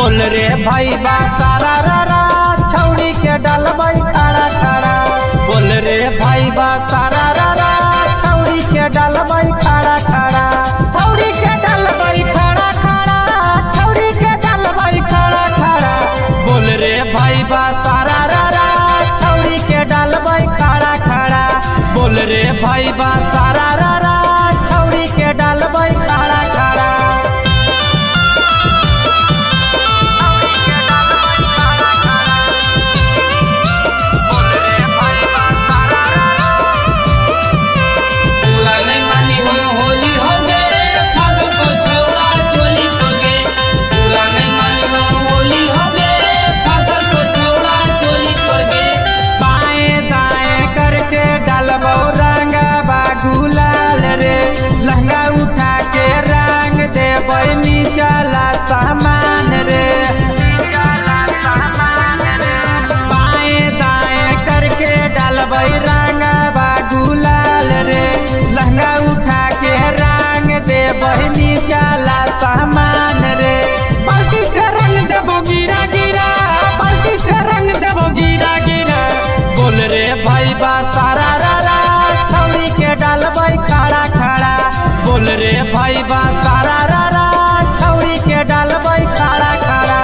बोल रे भैया तारा रा छौड़ी के डलबै खड़ा खड़ा। बोल रे भैया तारा रा छौड़ी के डलबै खड़ा खड़ा। छौड़ी के डलबै खड़ा खड़ा। छौड़ी के डलबै खड़ा खड़ा। बोल रे भैया तारा रा छौड़ी के डलबै खड़ा खड़ा। बोल रे भैया तारा रा छौड़ी के डलबै खड़ा खड़ा। लहंगा उठा के रंग देबै निचला सामान रे। बाएं दाएं करके डालबै रंगवा गुलाल रे। लहंगा उठा के रंग देबै निचला सामान रे। बाल्टी से रंग देबो गिरा गिरा। बाल्टी से रंग देबो गिरा गिरा। बोल रे भैया तारा रा छौड़ी के डालबै खड़ा खड़ा। बोल रे भैया तारा रा छौड़ी के डालबै खड़ा खड़ा।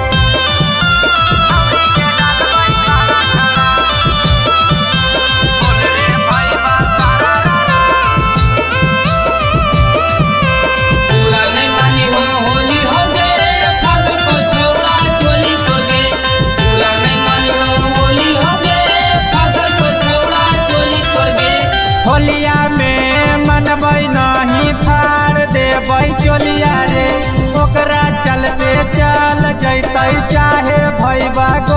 होलिया में मनबै नहीं फाड़ देबै चोलिया रे। ओकरा चलते चल जैतै चाहे भैया